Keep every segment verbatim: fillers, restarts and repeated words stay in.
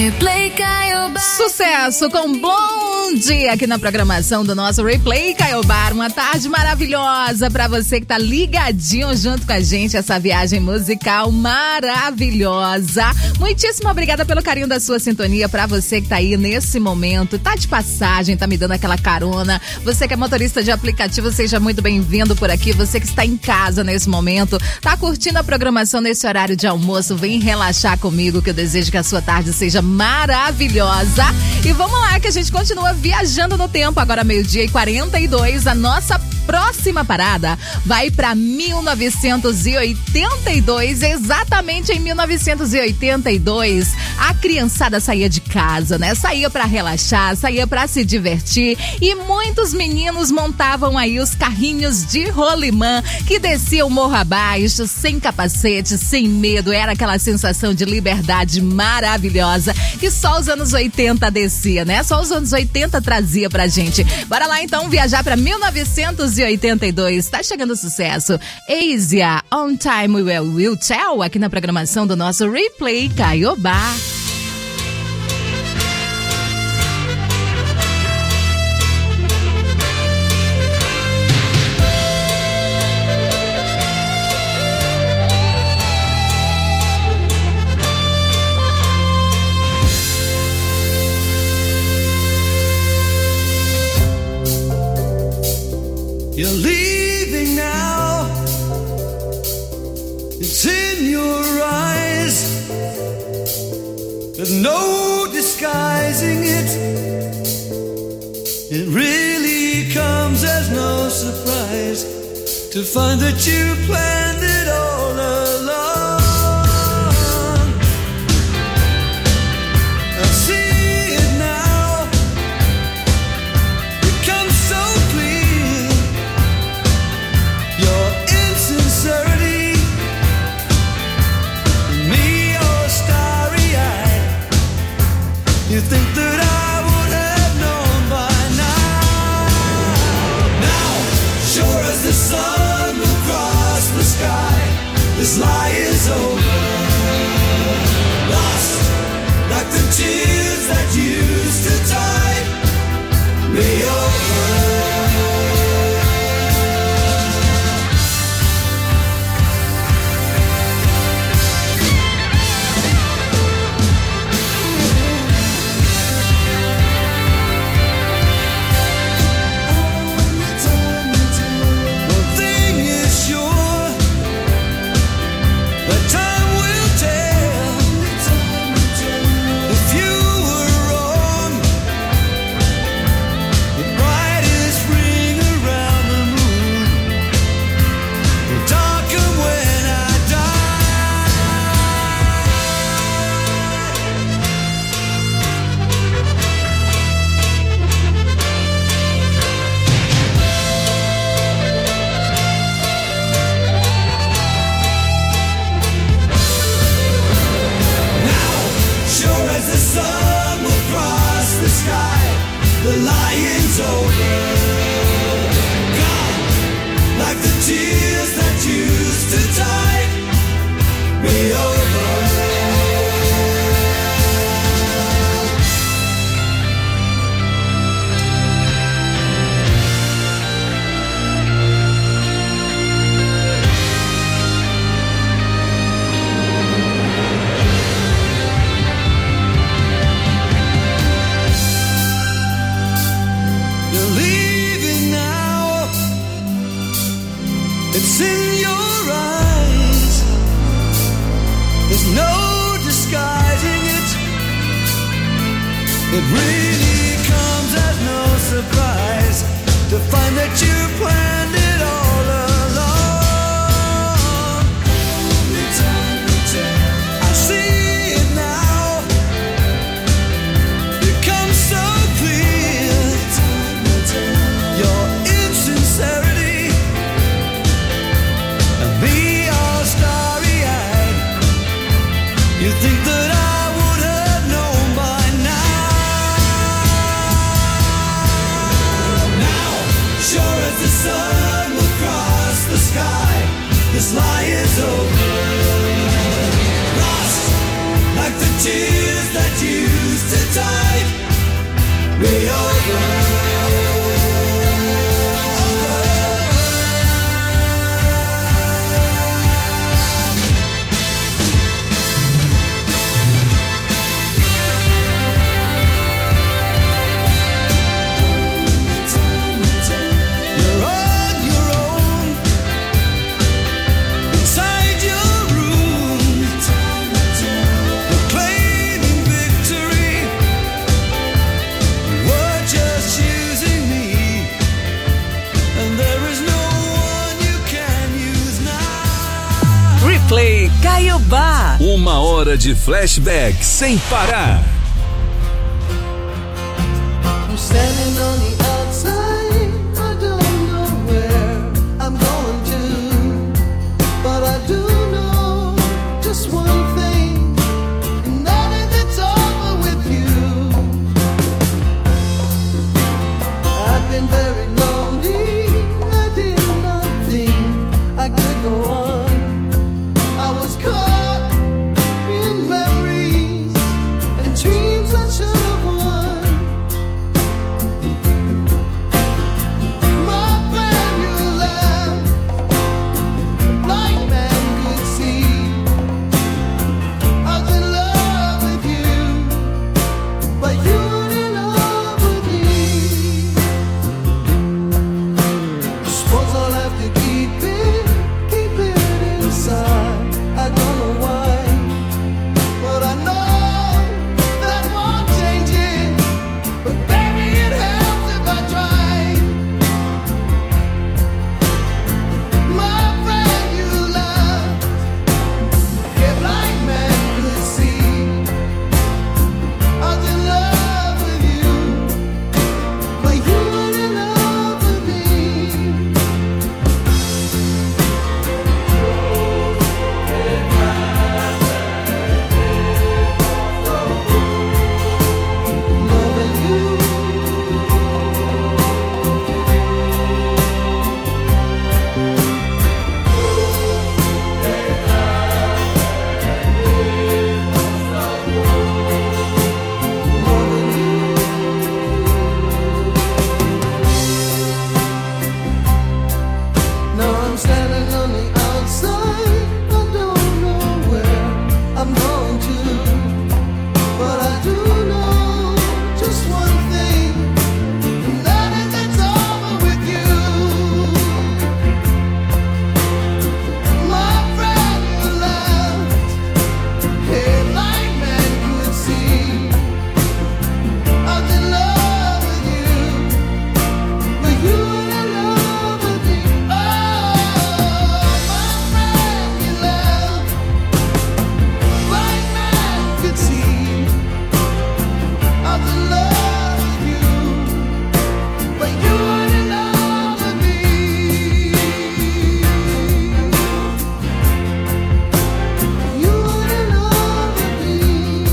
Replay Caiobá. Sucesso com Bom Dia aqui na programação do nosso Replay Caiobá. Uma tarde maravilhosa pra você que tá ligadinho junto com a gente, essa viagem musical maravilhosa. Muitíssimo obrigada pelo carinho da sua sintonia, pra você que tá aí nesse momento, tá de passagem, tá me dando aquela carona. Você que é motorista de aplicativo, seja muito bem-vindo por aqui. Você que está em casa nesse momento, tá curtindo a programação nesse horário de almoço, vem relaxar comigo, que eu desejo que a sua tarde seja maravilhosa. E vamos lá, que a gente continua viajando no tempo. Agora meio-dia e quarenta e dois, a nossa próxima parada vai para mil novecentos e oitenta e dois. Exatamente em mil novecentos e oitenta e dois, a criançada saía de casa, né? Saía para relaxar, saía para se divertir, e muitos meninos montavam aí os carrinhos de rolimã que desciam morro abaixo, sem capacete, sem medo. Era aquela sensação de liberdade maravilhosa que só os anos oitenta descia, né? Só os anos oitenta trazia pra gente. Bora lá então viajar pra mil novecentos e oitenta e dois. Tá chegando o sucesso. Asia, On Time We Will Tell, aqui na programação do nosso Replay Caiobá. You're leaving now. It's in your eyes. There's no disguising it. It really comes as no surprise to find that you planned it all along. I see it now. It comes so clear. Your insincerity, me all starry-eyed. You think that I would have known by now. Now, sure as the sun will cross the sky, this lie is over. Lost like the tears that used to tide me over. The lion's over. Gone like the tears that used to tide me over. It's in your eyes. There's no disguising it. It really comes as no surprise to find that you planned it all along. I see it now. It comes so clear. Your insincerity, me all starry-eyed. You think that I would have known by now. Now, sure as the sun will cross the sky, this lie is over. Lost like the tears that you to tide me over. Play Caiobá. Uma hora de flashback sem parar. I'm standing on the outside, I don't know where I'm going to, but I do know just one thing, and that is it's over with you. I've been very lonely, I did not think I could go on. I was caught in memories and dreams I should have won. My brand new love, a blind man could see. I was in love with you, but you were in love with me. Suppose I'll have to keep it, keep it inside. I don't know why, but I know that won't change it. But baby, it helps if I try. My brand new love, a blind man could see. I was in love with you, but you were in love with me. Now I'm standing on the outside, I don't know where I'm going to, but I do know just one thing, and that is it's over with you. My brand new love, a blind man could see. I was in love with you, but you were in love with me. Oh, my brand new love, blind man could see. I was in love with you, but you were in love with me. You were in love with me.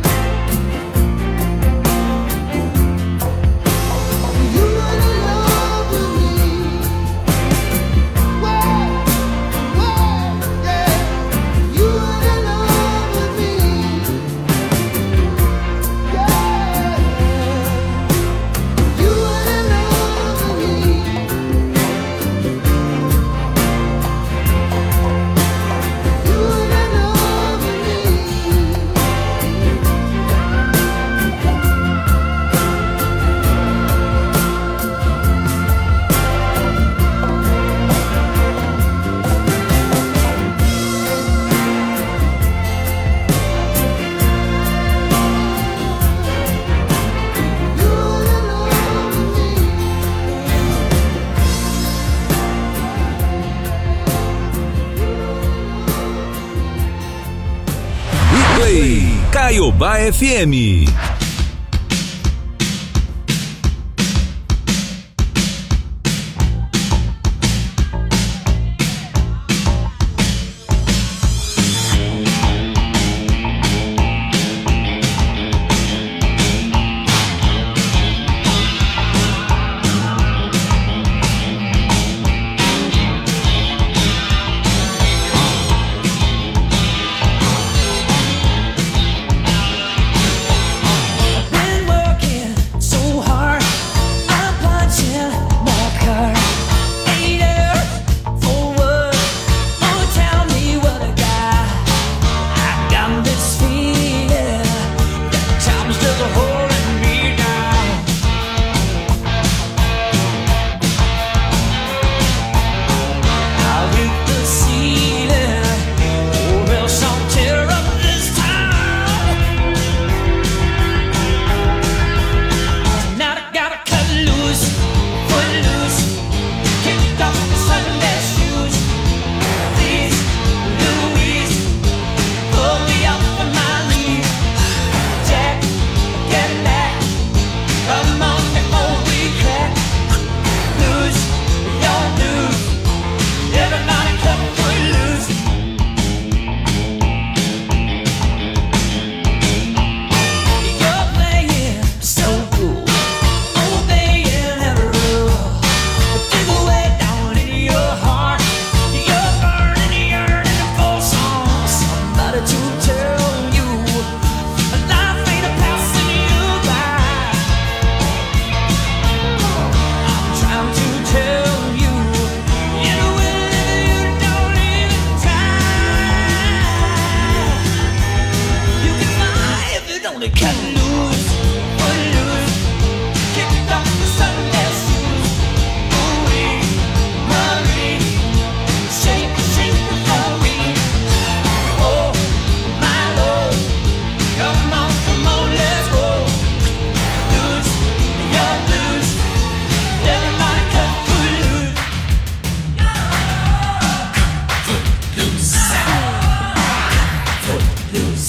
You were in love with me. Whoa, whoa, yeah. You were in love with me. Yeah. You were in love with me. You were in love with Play Caiobá F M. the cut loose, foot loose, kicked off the Sunday shoes. Ooh-wee, Marie, shake, shake the floor. Oh, my Lord, come on, come on, let's go. Loose, you're loose, everybody cut foot loose. Foot loose, foot loose.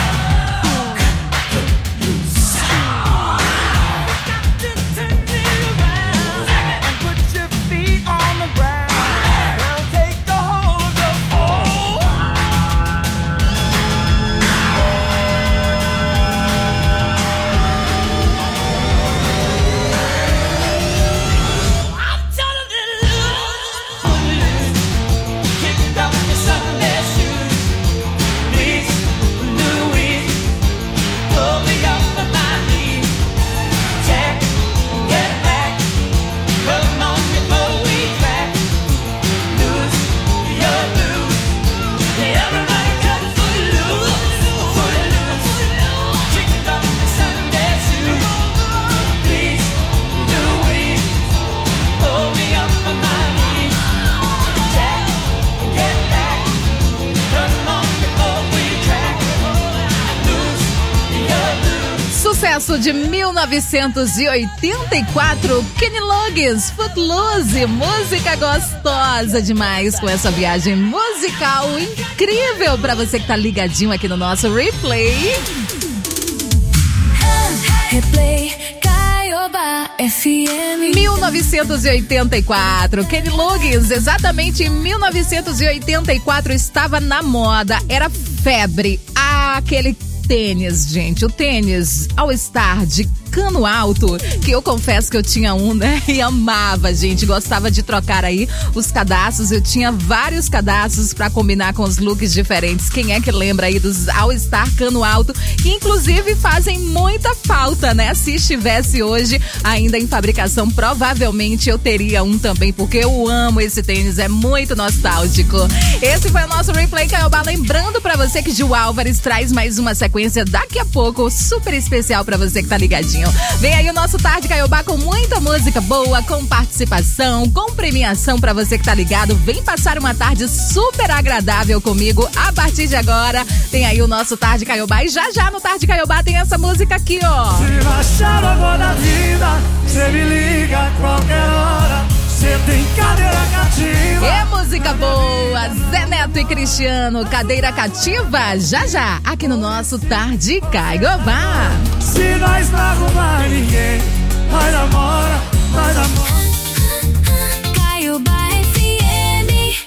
Sucesso de mil novecentos e oitenta e quatro, Kenny Loggins, Footloose, música gostosa demais com essa viagem musical incrível pra você que tá ligadinho aqui no nosso Replay. Replay Caioba F M. mil novecentos e oitenta e quatro, Kenny Loggins, exatamente em mil novecentos e oitenta e quatro estava na moda, era febre, aquele tênis, gente, o tênis All Star de cano alto, que eu confesso que eu tinha um, né, e amava, gente, gostava de trocar aí os cadastros, eu tinha vários cadastros pra combinar com os looks diferentes. Quem é que lembra aí dos All Star cano alto, que inclusive fazem muita falta, né? Se estivesse hoje ainda em fabricação, provavelmente eu teria um também, porque eu amo esse tênis, é muito nostálgico. Esse foi o nosso Replay Caioba, lembrando pra você que Gil Álvares traz mais uma sequência daqui a pouco, super especial pra você que tá ligadinho. Vem aí o nosso Tarde Caioba com muita música boa, com participação, com premiação pra você que tá ligado. Vem passar uma tarde super agradável comigo a partir de agora. Tem aí o nosso Tarde Caioba e já já no Tarde Caioba tem essa música aqui, ó. Se baixar o amor da vida, cê me liga a qualquer hora. Cê tem cadeira cativa. É música boa, Zé Neto e Cristiano, cadeira cativa, já já, aqui no nosso Tarde Caioba. Se nós não arrumar ninguém, nós namora, nós namora. Caioba F M.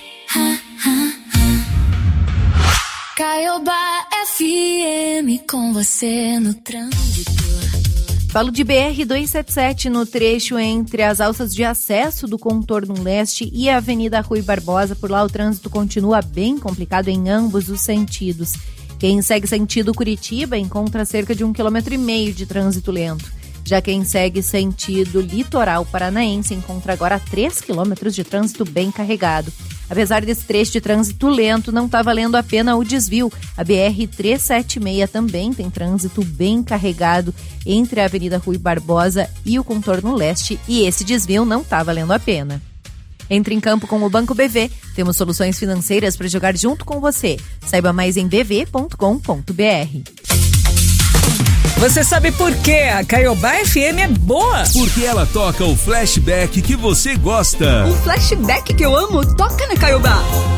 Caioba F M com você no trânsito. Falo de B R duzentos e setenta e sete no trecho entre as alças de acesso do contorno leste e a Avenida Rui Barbosa. Por lá o trânsito continua bem complicado em ambos os sentidos. Quem segue sentido Curitiba encontra cerca de um quilômetro e meio de trânsito lento. Já quem segue sentido litoral paranaense encontra agora três quilômetros de trânsito bem carregado. Apesar desse trecho de trânsito lento, não está valendo a pena o desvio. A B R trezentos e setenta e seis também tem trânsito bem carregado entre a Avenida Rui Barbosa e o contorno leste, e esse desvio não está valendo a pena. Entre em campo com o Banco B V. Temos soluções financeiras para jogar junto com você. Saiba mais em b v ponto com ponto b r. Você sabe por que a Caioba F M é boa? Porque ela toca o flashback que você gosta. O flashback que eu amo toca na Caioba.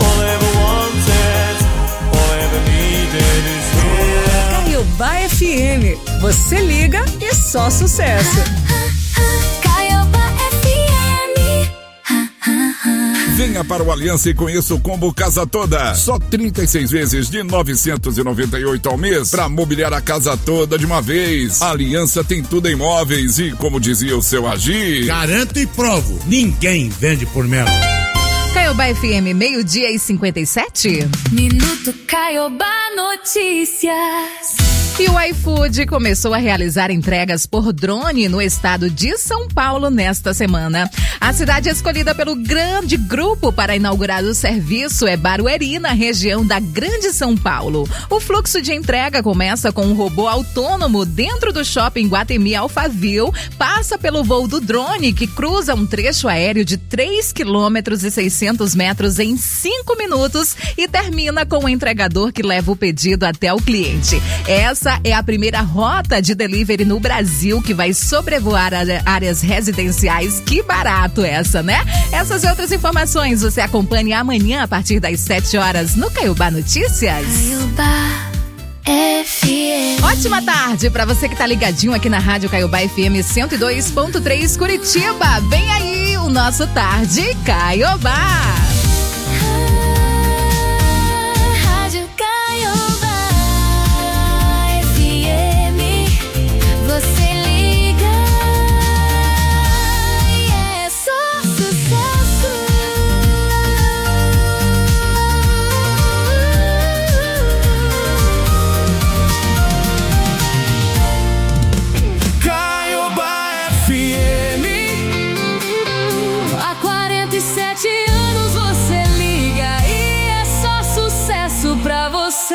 Caioba F M. Você liga e só sucesso. Caioba F M. Venha para o Aliança e conheça o combo Casa Toda. Só trinta e seis vezes de novecentos e noventa e oito ao mês para mobiliar a casa toda de uma vez. A Aliança tem tudo em móveis e, como dizia o seu Agir, garanto e provo, ninguém vende por menos. Caioba F M, meio-dia e cinquenta e sete. Minuto Caioba Notícias. E o iFood começou a realizar entregas por drone no estado de São Paulo nesta semana. A cidade escolhida pelo grande grupo para inaugurar o serviço é Barueri, na região da Grande São Paulo. O fluxo de entrega começa com um robô autônomo dentro do shopping Guatemi Alphaville, passa pelo voo do drone, que cruza um trecho aéreo de três quilômetros e seiscentos metros em cinco minutos e termina com o entregador que leva o pedido até o cliente. Essa é a primeira rota de delivery no Brasil que vai sobrevoar áreas residenciais. Que barato essa, né? Essas e outras informações você acompanha amanhã a partir das sete horas no Caiobá Notícias. Caiobá F M. Ótima tarde pra você que tá ligadinho aqui na Rádio Caiobá F M cento e dois ponto três Curitiba. Vem aí o nosso Tarde Caiobá. Rádio Caiobá F M. Você liga e é só sucesso. Caiobá F M. Há quarenta e sete anos você liga e é só sucesso pra você.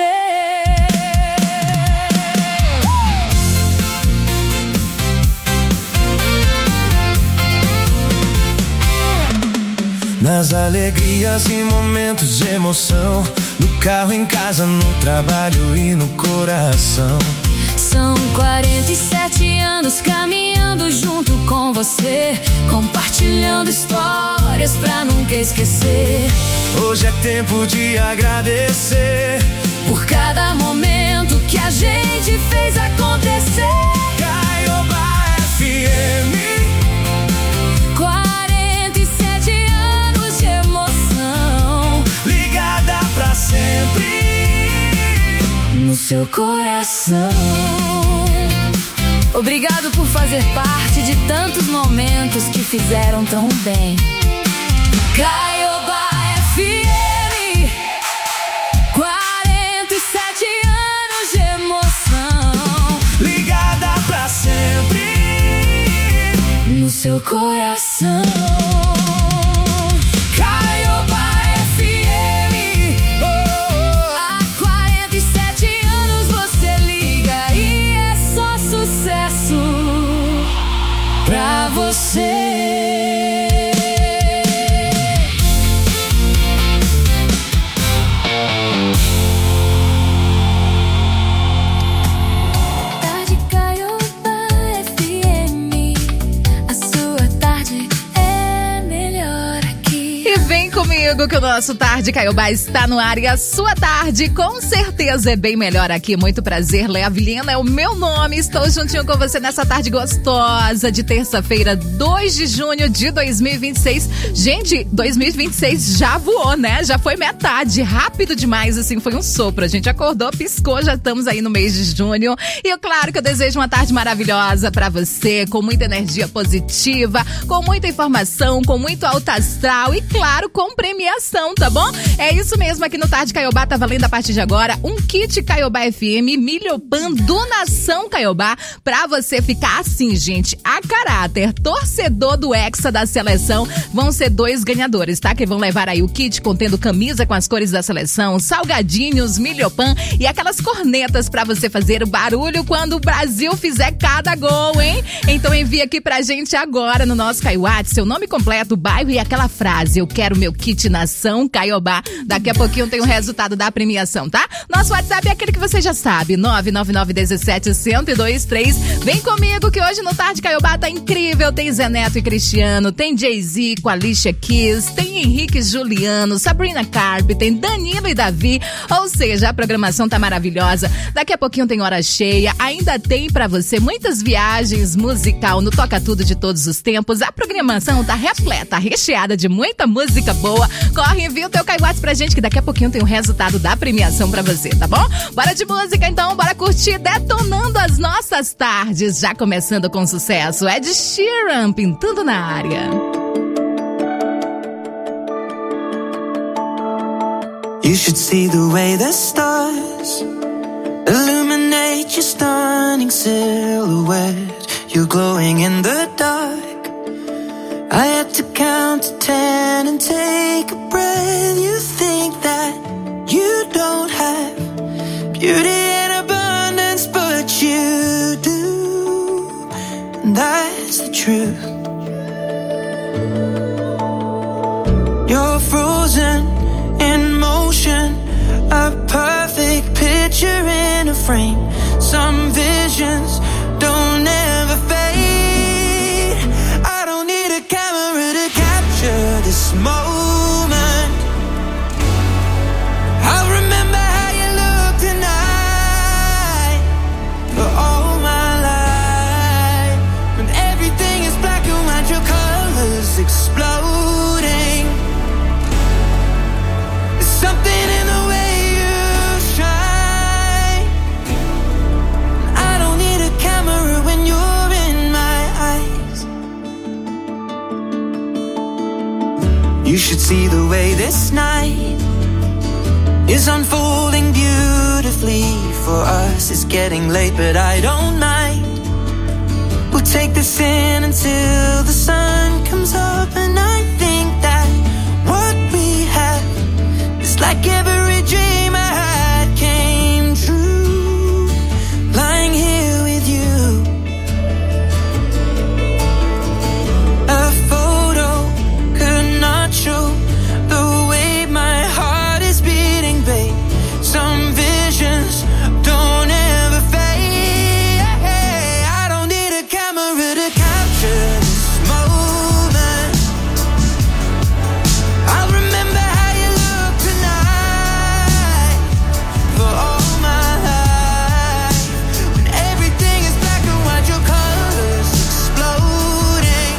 Nas alegrias e momentos de emoção, no carro, em casa, no trabalho e no coração. São quarenta e sete anos caminhando junto com você, compartilhando histórias pra nunca esquecer. Hoje é tempo de agradecer Por cada momento que a gente fez acontecer. Caiobá F M. quarenta e sete anos de emoção, Ligada pra sempre no seu coração. Obrigado por fazer parte de tantos momentos que fizeram tão bem. Caiobá F M. quarenta e sete anos de emoção, Ligada pra sempre no seu coração. Caiobá F M. Há quarenta e sete anos você liga e é só sucesso pra você. Tarde Caiobá F M. A sua tarde é melhor aqui. E vem comigo que o nosso Tarde Caiobá está no ar e a sua tarde com certeza é bem melhor aqui. Muito prazer, Léa Vilhena é o meu nome. Estou juntinho com você nessa tarde gostosa de terça-feira, dois de junho de dois mil e vinte e seis. Gente, dois mil e vinte e seis já voou, né? Já foi metade, rápido demais, assim, foi um sopro. A gente acordou, piscou, já estamos aí no mês de junho. E eu, claro que eu desejo uma tarde maravilhosa pra você, com muita energia positiva, com muita informação, com muito alto astral e, claro, com premiação, tá bom? É isso mesmo, aqui no Tarde Caiobá tá valendo a partir de agora um kit Caiobá F M Milhopan do Nação Caiobá pra você ficar assim, gente, a caráter. Torcedor do Hexa da seleção, vão ser dois ganhadores, tá? Que vão levar aí o kit contendo camisa com as cores da seleção, salgadinhos, Milhopan e aquelas cornetas pra você fazer o barulho quando o Brasil fizer cada gol, hein? Então envia aqui pra gente agora no nosso Caiobá seu nome completo, bairro e aquela frase: eu quero meu kit Nação Caiobá. Daqui a pouquinho tem o resultado da premiação, tá? Nosso WhatsApp é aquele que você já sabe, nove nove nove um sete, um zero dois três. Vem comigo que hoje no Tarde Caiobá tá incrível. Tem Zé Neto e Cristiano, tem Jay-Z com Alicia Keys, tem Henrique e Juliano, Sabrina Carpenter, tem Danilo e Davi. Ou seja, a programação tá maravilhosa. Daqui a pouquinho tem hora cheia. Ainda tem pra você muitas viagens musical no Toca Tudo de todos os tempos. A programação tá repleta, recheada de muita música boa. Corre, envia o teu Caiobá pra gente que daqui a pouquinho tem o resultado da premiação pra você, tá bom? Bora de música então, bora curtir detonando as nossas tardes. Já começando com sucesso, Ed Sheeran pintando na área. You should see the way the stars illuminate your stars. shining silhouette, you're glowing in the dark. I had to count to ten and take a breath. You think that you don't have beauty in abundance, but you do, and that's the truth. You're frozen in motion, a perfect picture in a frame. Some visions don't ever fade. I don't need a camera to capture this moment. I'll remember how you look tonight for all my life. When everything is black and white, your colors exploding. There's something in the way you shine. I don't need a camera when you're in my eyes. You should see the way this night is unfolding beautifully for us. It's getting late, but I don't mind. We'll take this in until the sun comes up, and I think that what we have is like every dream I had came true. Lying here with you, a photo could not show the way my heart is beating, babe. Some visions don't ever fade. I don't need a camera to capture this moment. I'll remember how you look tonight for all my life. When everything is black and white, your colors exploding.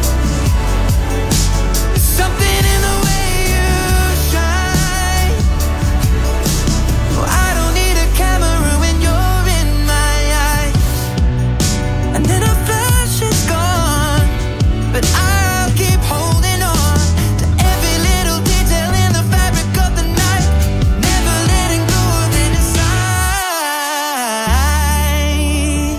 There's something in the way you shine. Oh, I don't need a camera when you're in my eyes. And then a flash is gone, but I'll keep holding on to every little detail in the fabric of the night, never letting go of it inside.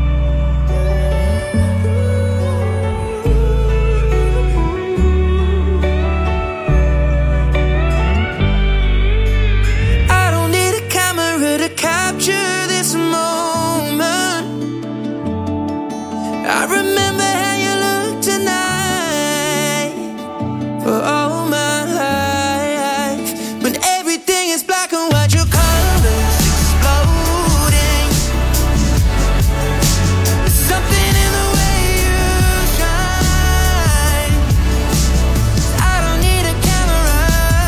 I don't need a camera to capture this moment. I remember how you look tonight for all my life. When everything is black and white, your colors exploding. There's something in the way you shine. I don't need a camera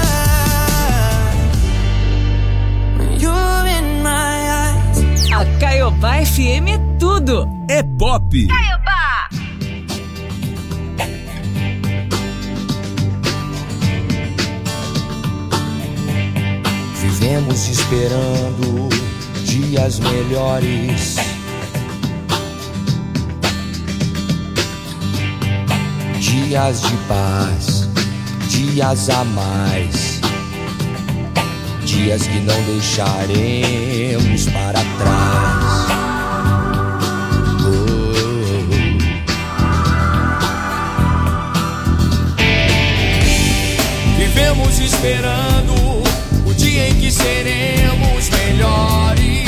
when you're in my eyes. A Caiobá F M é tudo. É pop. Vivemos esperando dias melhores. Dias de paz, dias a mais. Dias que não deixaremos para trás. Vivemos esperando o dia em que seremos melhores.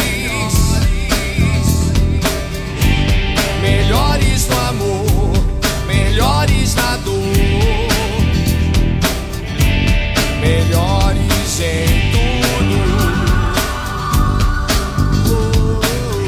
Melhores no amor, melhores na dor, melhores em tudo.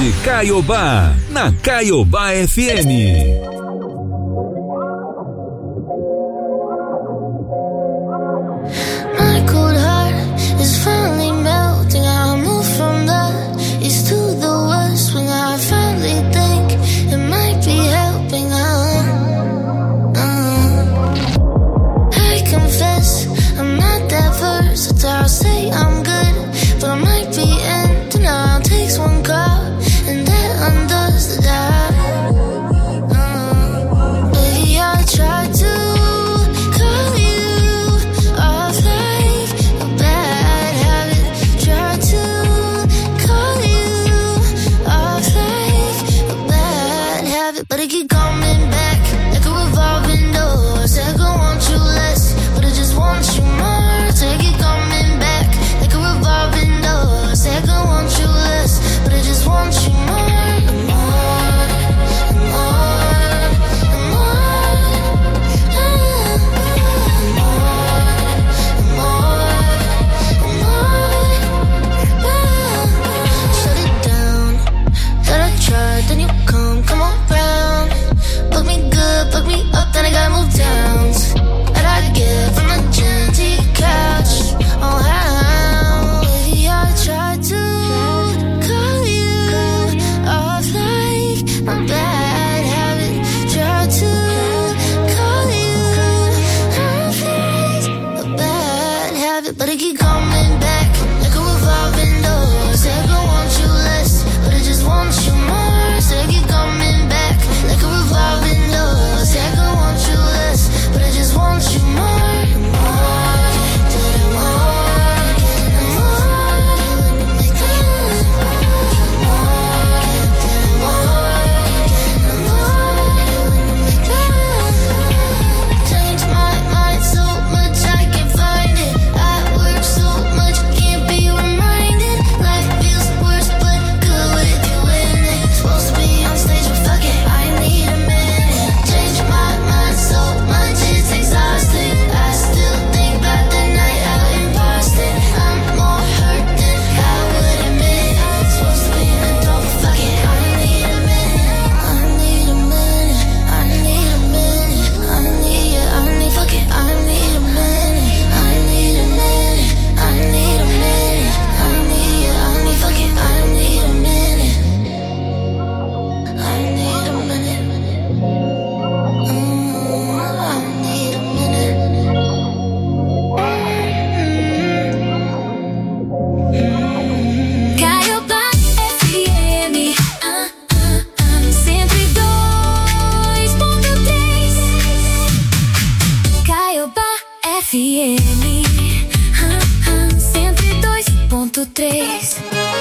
de Caiobá, na Caiobá F M. My cold heart is finally melting. I move from the east to the west when I finally think it might be helping. Uh, uh. I confess I'm not that versatile. I'll say I'm good, but I might be ending now. Takes one call and that undoes the doubt. Uh, baby, I tried to. But I keep coming back like a revolving door. Said I want you less, but I just want you more. So I keep coming back like a revolving door. Said I want you less, but I just want you more. And more, and more, and more, and more, and more, and more. Shut it down. Thought I tried, then you come, come on. Look me good, look me up, then I gotta move down. That I get from the gym to your couch. Oh, how? Baby, I tried to call you off like my bad habit. Tried to call you off like a bad habit. But I keep coming back like a revolving door. Said I want you less, but I just want you more. Said I keep coming back like a revolving door. Say I want you less, but I just want you more. More, till I want more. More, till I want more. Change my mind so much I can't find it. I work so much, can't be reminded. Life feels worse, but good with you in it. Supposed to be on stage, but fuck it, I need a minute. Change my mind so much, it's exhausting. I still think about the night out in Boston. I'm more hurt than I would admit. Supposed to be an adult, but fuck it, I need a minute. I need a minute, I need a minute. I need it, I need, fuck it, I need a minute. I need a minute, I need a minute. I need it, I need, fuck it, I need a minute. I need a minute. Mm, I need a minute. Caiobá F M, ah, ah, ah, cento e dois ponto três. Caiobá F M, ah, ah, cento e dois ponto três.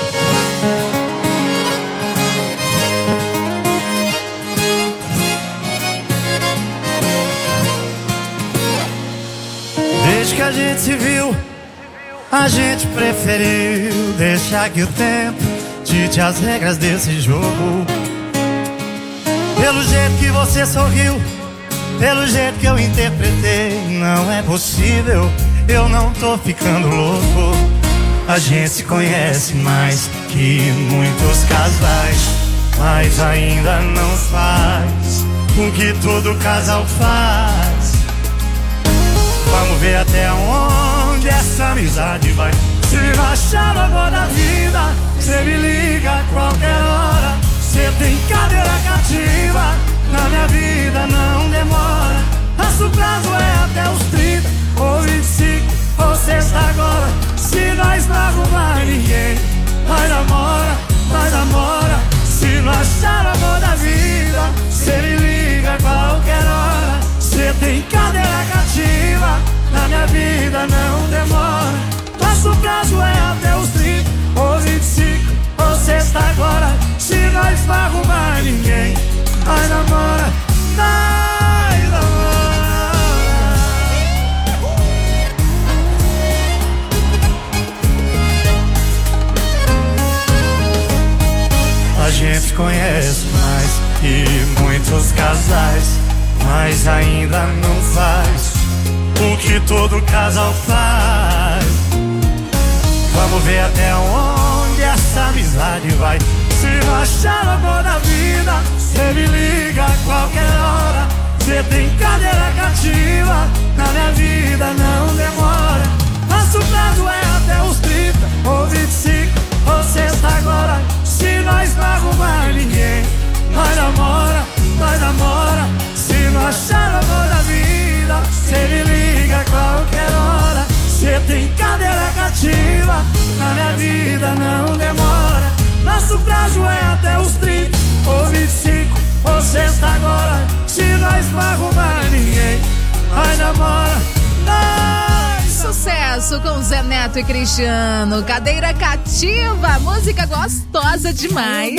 Desde que a gente se viu, a gente preferiu deixar que o tempo dite as regras desse jogo. Pelo jeito que você sorriu, pelo jeito que eu interpretei, não é possível, eu não tô ficando louco. A gente se conhece mais que muitos casais, mas ainda não faz o que todo casal faz. Vamos ver até onde essa amizade vai. Se rachar a boa da vida, cê me liga a qualquer hora. Cê tem cadeira cativa, na minha vida não demora. Nosso prazo é até os trinta, ou vinte e cinco, ou sexta agora. Se nós não arrumar ninguém, nós namora, nós namora. Se não achar a boa da vida, cê me liga a qualquer hora. Cê tem cadeira cativa, na minha vida não demora. Nosso prazo é até os trinta, ou vinte e cinco, ou sexta agora. Se nós não arrumar ninguém, nós namora, nós namora. A gente conhece mais que muitos casais, mas ainda não faz o que todo casal faz. Vamos ver até onde essa amizade vai. Se Se não achar o amor da vida, cê me liga a qualquer hora. Cê tem cadeira cativa, na minha vida não demora. Nosso prazo é até os trinta ou vinte e cinco ou sexta agora. Se nós não arrumar ninguém, nós namora, nós namora. Se não achar o amor da vida, cê me liga a qualquer hora. Cê tem cadeira cativa, na minha vida não demora. Nosso prazo é até os trinta ou vinte e cinco ou sexta agora. Se nós não arrumar ninguém, nós namora, nós. Sucesso com Zé Neto e Cristiano. Cadeira cativa, música gostosa demais.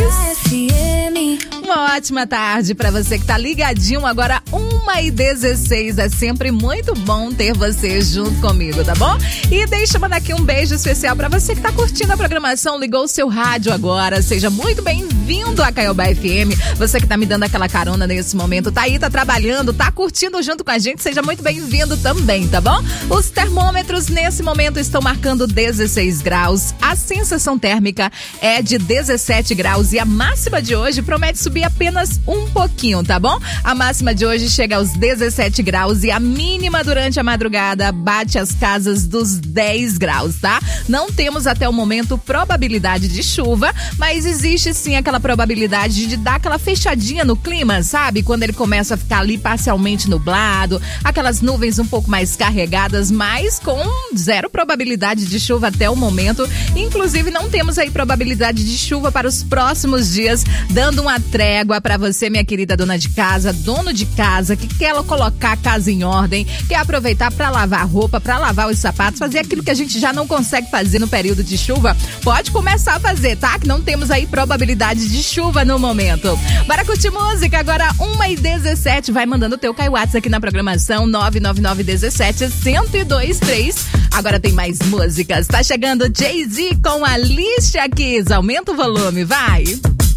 Uma ótima tarde pra você que tá ligadinho agora, uma e dezesseis. É sempre muito bom ter você junto comigo, tá bom? E deixa eu mandar aqui um beijo especial pra você que tá curtindo a programação, ligou o seu rádio agora. Seja muito bem-vindo a Caiobá F M. Você que tá me dando aquela carona nesse momento, tá aí, tá trabalhando, tá curtindo junto com a gente, seja muito bem-vindo também, tá bom? Os termômetros nesse momento estão marcando dezesseis graus. A sensação térmica é de dezessete graus e a máxima de hoje promete subir apenas um pouquinho, tá bom? A máxima de hoje chega aos dezessete graus e a mínima durante a madrugada bate as casas dos dez graus, tá? Não temos até o momento probabilidade de chuva, mas existe sim aquela probabilidade de dar aquela fechadinha no clima, sabe? Quando ele começa a ficar ali parcialmente nublado, aquelas nuvens um pouco mais carregadas, mas com zero probabilidade de chuva até o momento. Inclusive não temos aí probabilidade de chuva para os próximos dias, dando uma trégua para você, minha querida dona de casa, dono de casa, que quer colocar a casa em ordem, quer aproveitar para lavar roupa, para lavar os sapatos, fazer aquilo que a gente já não consegue fazer no período de chuva. Pode começar a fazer, tá? Que não temos aí probabilidade de chuva no momento. Bora curtir música agora, uma e dezessete. Vai mandando o teu Caio WhatsApp aqui na programação nove nove nove um sete um zero dois três. Agora tem mais músicas. Tá chegando Jay-Z com a Alicia Keys. Aumenta o volume, vai!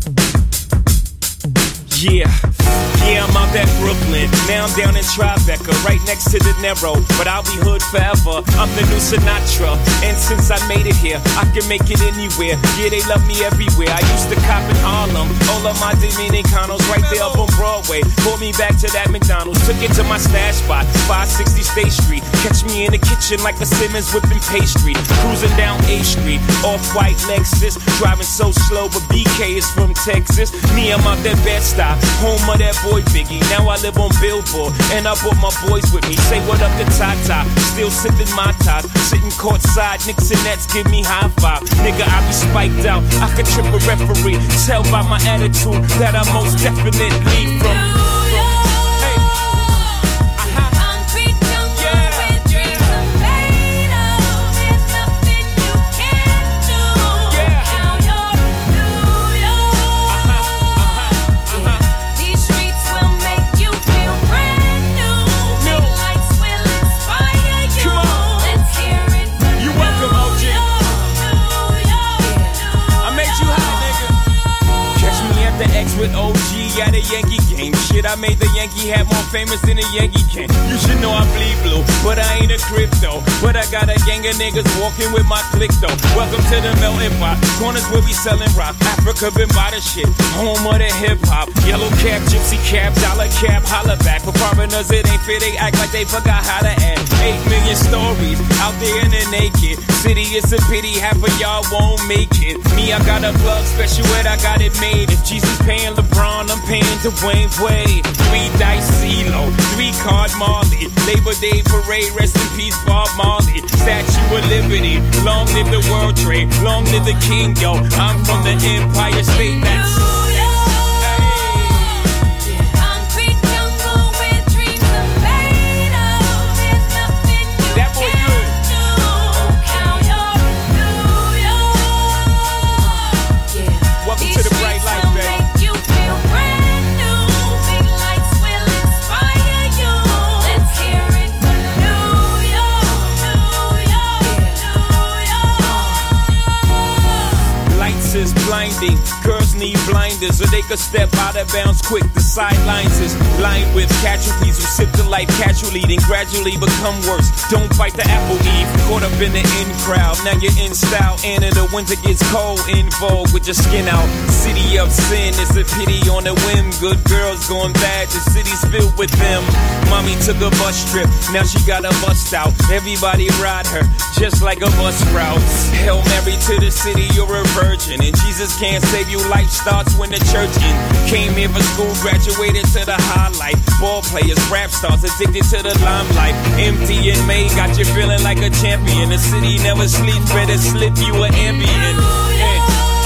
Yeah, yeah, I'm out at Brooklyn. Now I'm down in Tribeca, right next to the Narrow. But I'll be hood forever. I'm the new Sinatra. And since I made it here, I can make it anywhere. Yeah, they love me everywhere. I used to cop in Harlem. All of my Dominicanos right there up on Broadway. Pulled me back to that McDonald's. Took it to my stash spot, five sixty State Street. Catch me in the kitchen like a Simmons whipping pastry. Cruising down A Street, off-white Lexus. Driving so slow, but B K is from Texas. Me, I'm out that Bed-Stuy, home of that boy Biggie. Now I live on Billboard, and I brought my boys with me. Say what up to Tata, still sipping my top. Sitting courtside, Knicks and Nets give me high five. Nigga, I be spiked out, I could trip a referee. Tell by my attitude that I most definitely from. With O G at a Yankee game. Shit, I made the Yankee hat more famous than a Yankee can. You should know I bleed blue, but I ain't a crypto. But I got a gang of niggas walking with my click though. Welcome to the melting pot. Corners where we selling rock. Africa been by the shit. Home of the hip hop. Yellow cap, gypsy cap, dollar cap, holla back. For foreigners it ain't fair, they act like they forgot how to act. Eight million stories out there in the naked city. It's a pity half of y'all won't make it. Me, I got a plug special ed, I got it made. If Jesus paying LeBron, I'm paying Dwayne Wade. Three dice CeeLo, three card Marley. Labor Day parade, rest in peace Bob Marley. Statue of Liberty, long live the World Trade, long live the King, yo. I'm from the Empire State, that's blinding. Girls need blinding. reminders, or they could step out of bounds quick. The sidelines is lined with casualties who sip the life casually, then gradually become worse. Don't bite the apple, Eve. Caught up in the in crowd, now you're in style. And in the winter gets cold, in vogue with your skin out. City of sin, it's a pity on a whim. Good girls going bad, the city's filled with them. Mommy took a bus trip, now she got a bust out. Everybody ride her, just like a bus route. Hail Mary to the city, you're a virgin. And Jesus can't save you, life starts when the church in. Came here for school, graduated to the highlight. Ball players, rap stars, addicted to the limelight. Empty and May got you feeling like a champion. The city never sleeps, better slip you an ambient. Hey.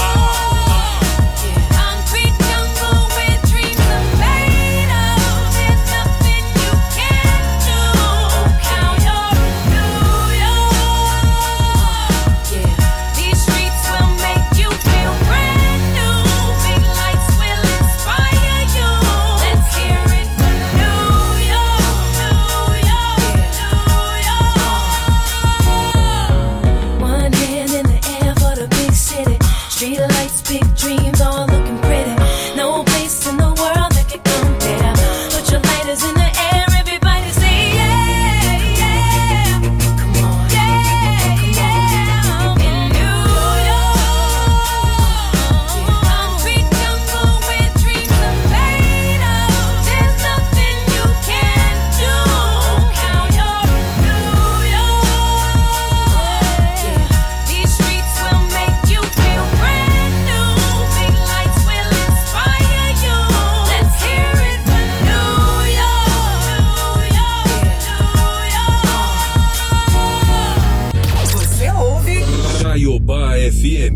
F M.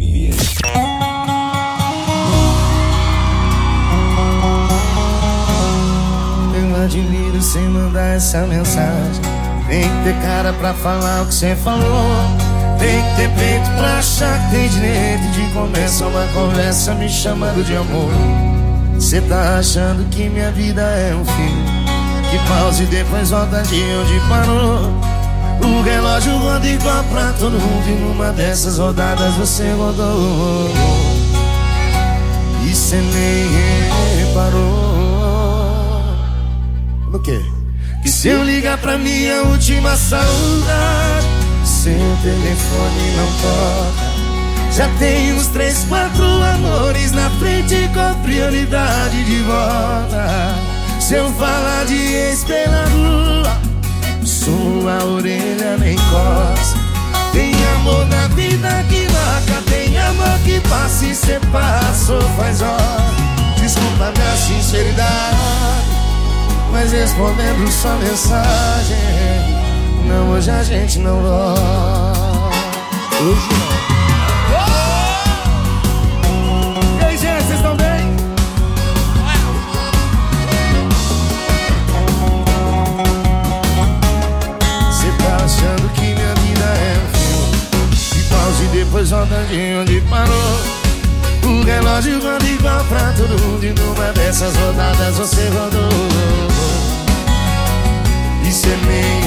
Eu admiro sem mandar essa mensagem. Tem que ter cara pra falar o que cê falou. Tem que ter peito pra achar que tem direito de começar uma conversa me chamando de amor. Cê tá achando que minha vida é um filme que pausa e depois volta de onde parou. O relógio roda igual pra todo mundo e numa dessas rodadas você rodou. E cê nem reparou. No quê? Que se eu ligar pra minha última saudade, seu telefone não toca. Já tem uns três, quatro amores na frente com prioridade de volta. Se eu falar de ex pela rua, sua orelha nem coça. Tem amor na vida que marca, tem amor que passa e cê passou faz hora. Desculpa minha sinceridade, mas respondendo sua mensagem, não, hoje a gente não volta. Hoje não. E aí, gente, vocês estão bem? Cê tá achando que minha vida é um filme que pausa e depois volta de onde parou. O relógio roda igual pra todo mundo e numa dessas rodadas você rodou. E cê nem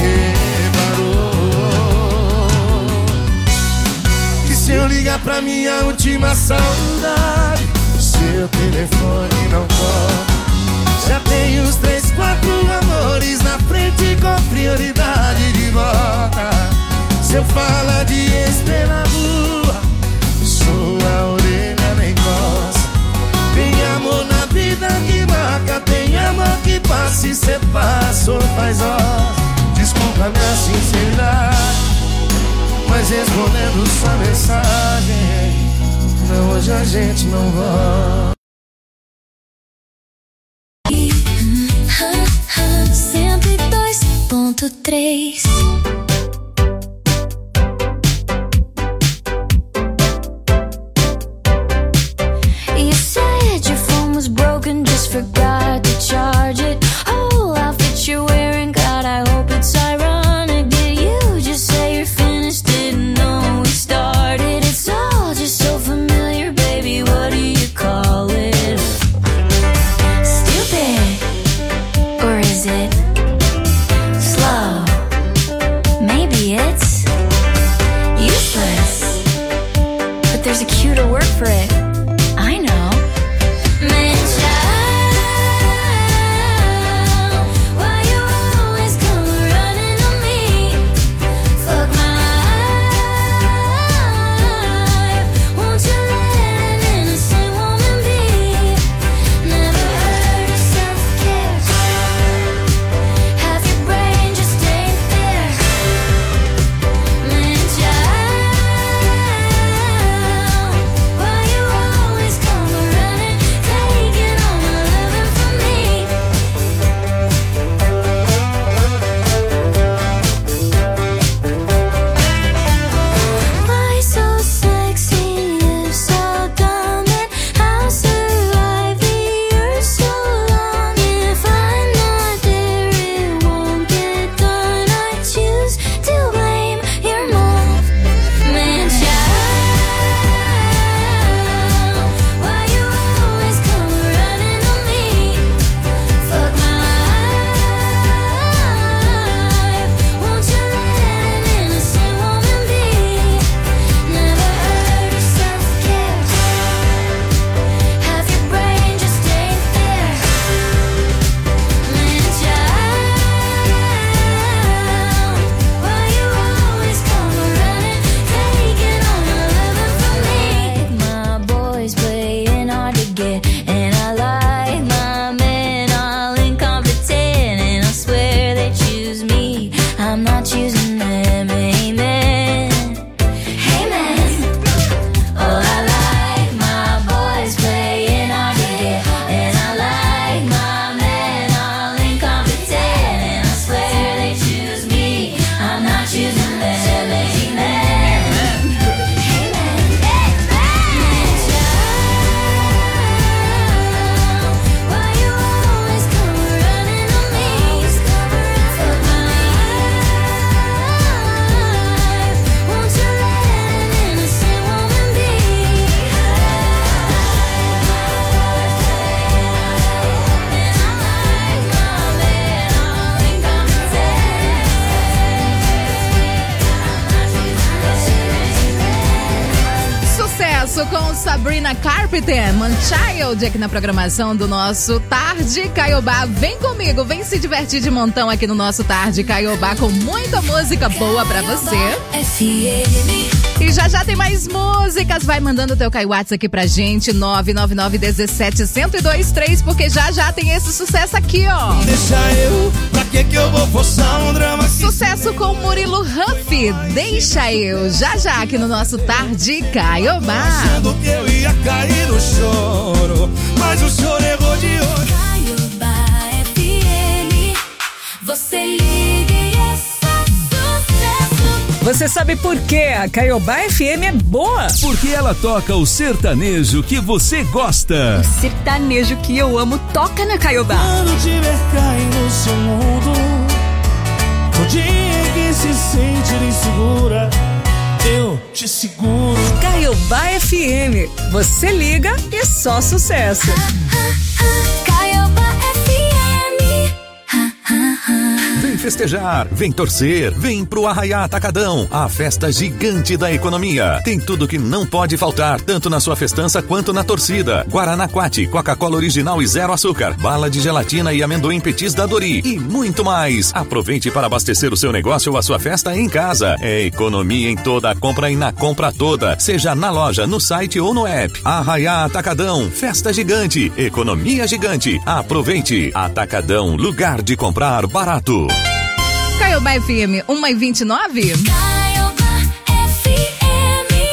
reparou que se eu ligar pra minha última saudade, seu telefone não toca. Já tem uns três, quatro amores na frente com prioridade de volta. Se eu falar de ex pela rua, sua orelha nem coça. Tem amor na vida que marca, tem amor que passa e cê passou faz horas. Desculpa minha sinceridade, mas respondendo sua mensagem, não, hoje a gente não volta. cento e dois ponto três. You said your phone was broken, just forgot to charge it. Whole outfit you're wearing, God, I hope it's ironic. Did you just say you're finished? Didn't know we started. It's all just so familiar, baby, what do you call it? Stupid, or is it slow? Maybe it's useless, but there's a cuter word for it. I know. Sabrina Carpenter, Manchild, aqui na programação do nosso Tarde Caiobá. Vem comigo, vem se divertir de montão aqui no nosso Tarde Caiobá com muita música boa pra você. E já já tem mais músicas, vai mandando o teu Caiwatts aqui pra gente, nove nove nove um sete zero zero dois três, porque já já tem esse sucesso aqui, ó. Deixa eu, pra que que eu vou forçar um drama? Sucesso com Murilo Huff, Deixa Eu, já já aqui no nosso Tarde Caiobá. Achando que eu ia cair no choro, mas o choro errou de olho. Caiobá F M, você liga e é só sucesso. Você sabe por que a Caiobá F M é boa? Porque ela toca o sertanejo que você gosta. O sertanejo que eu amo toca na Caiobá. Quando tiver caindo no seu mundo, o dia que se sentir insegura, eu te seguro. Caiobá F M, você liga e só sucesso. Caiobá F M. Vem festejar, vem torcer, vem pro Arraiá Atacadão, a festa gigante da economia. Tem tudo que não pode faltar, tanto na sua festança quanto na torcida. Guaraná Quati, Coca-Cola original e zero açúcar, bala de gelatina e amendoim petis da Dori e muito mais. Aproveite para abastecer o seu negócio ou a sua festa em casa. É economia em toda a compra e na compra toda, seja na loja, no site ou no app. Arraiá Atacadão, festa gigante, economia gigante. Aproveite. Atacadão, lugar de comprar barato. Caiobá F M, uma e vinte e nove. Caiobá F M.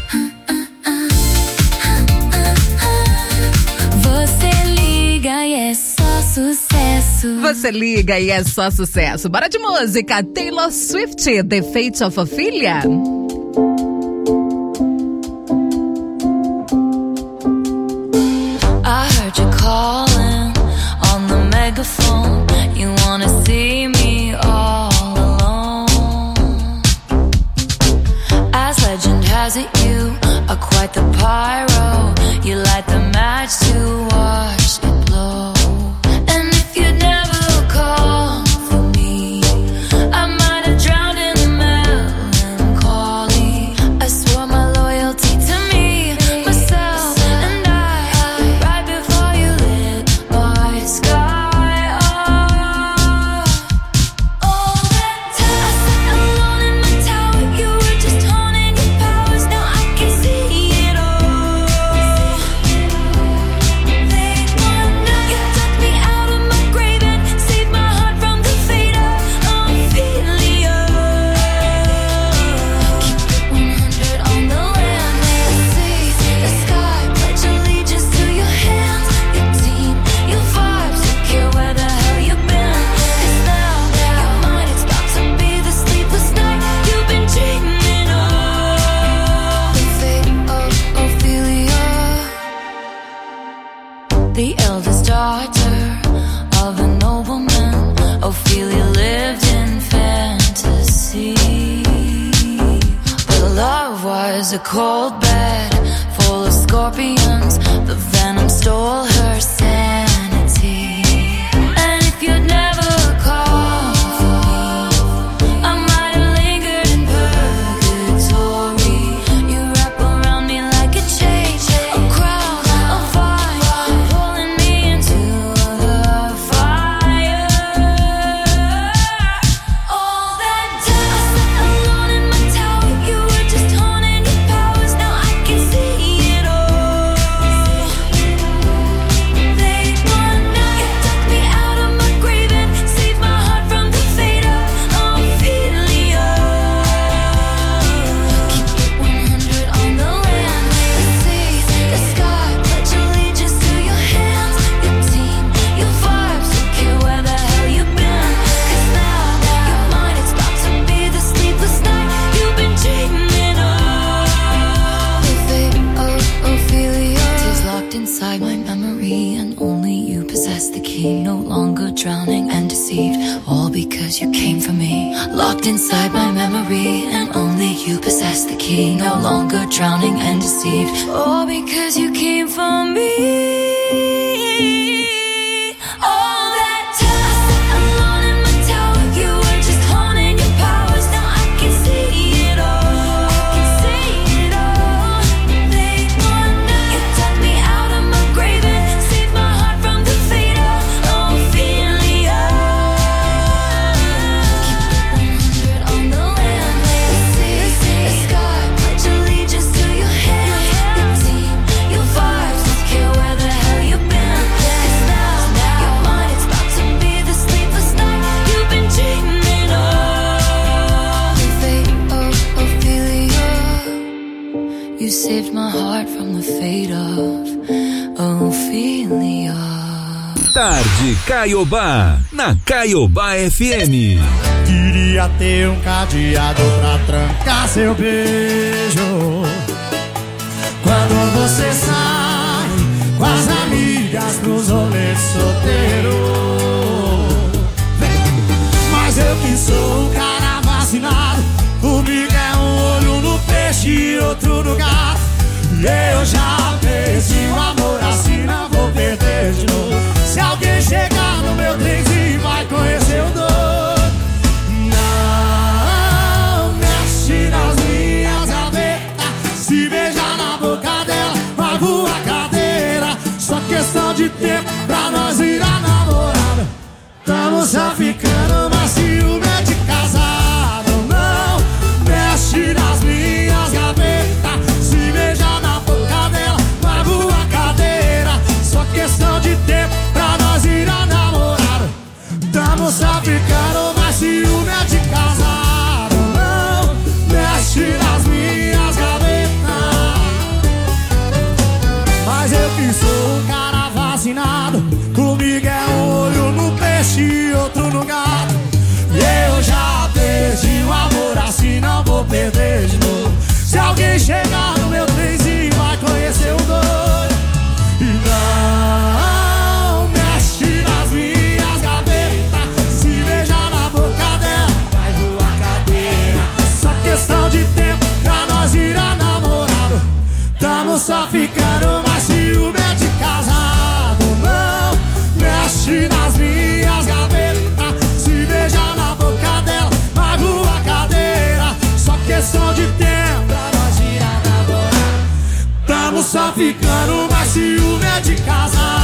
Você liga e é só sucesso. Você liga e é só sucesso. Bora de música. Taylor Swift, The Fate of Ophelia. I heard you calling on the megaphone. You wanna see me all alone. As legend has it, you are quite the pyro. You light the match to watch it blow. And if you'd never call for me, I might have drowned in the melancholy. I swore my loyalty to me, myself, and I, right before you lit my sky up. All that time I sat alone in my tower, you were just honing your powers. Now I can see it all. Late one night, you took me out of my grave and saved my heart from the fate of Ophelia. Keep it one hundred on the land, the sea, the sky. Pledge allegiance to your hands, your team, your vibes. Don't care where the hell you've been. 'Cause now your mind, it's about to be the sleepless night you've been dreaming of. The fate of Ophelia, the eldest daughter of a nobleman. Ophelia lived in fantasy, but love was a cold bed full of scorpions. The venom stole her sanity. And if you'd never called for me, I might have lingered in purgatory. You wrap around me like a chain, a crown, a vine, pulling me into the fire. All that time I sat alone in my tower, you were just honing your powers. Now I can see it all. Late one night, you took me out of my grave and saved my heart from the fate of Ophelia. Keep it one hundred on the land, the sea, the sky. Pledge allegiance to your hands, your team, your vibes. Don't care where the hell you've been. 'Cause now your mind, it's about to be the sleepless night you've been dreaming of. The fate of Ophelia is locked inside my memory, and only you possess the key. No longer drowning and deceived, all because you came for me. Locked inside my memory, and only you possess the key. No longer drowning and deceived, all because you came for me. All that time I sat alone in my tower, you were just honing your powers. Now I can see it all. I can see it all. Late one night, you saved my heart from the fate of Ophelia. Tarde Caiobá, na Caiobá F M. Queria ter um cadeado pra trancar seu beijo. Quando você sai com as amigas pros rolês solteiro. Mas eu que sou o cara vacinado, comigo é um olho no peixe e outro no gato. E eu já perdi o amor, assim não vou perder de novo. Se alguém chegar no meu trenzinho vai conhecer o doido. Não mexe nas minhas gavetas, se beijar na boca dela vai voar cadeira. Só questão de tempo pra nós ir a namorada. Tamo só ficando, mas ciúme é de casado. Não mexe nas minhas gavetas, se beijar na boca dela vai voar cadeira. Só questão de tempo pra nós ir a namorada. Tamo só ficando, mas ciúme é de casado. Não mexe nas minhas gavetas. Mas eu que sou um cara vacinado, comigo é um olho no peixe e outro no gato. E eu já perdi o amor, assim não vou perder de novo. Se alguém chegar no meu trenzinho vai conhecer o doido. E não mexe nas minhas gavetas, se beijar na boca dela vai voar cadeira. Só questão de tempo pra nós ir a namorado. Tamo só ficando, mas ciúme é de casado. Não mexe nas minhas gavetas, se beijar na boca dela vai voar cadeira. Só questão de tempo pra nós ir a namorar. Tamo só ficando, mas ciúme é de casado.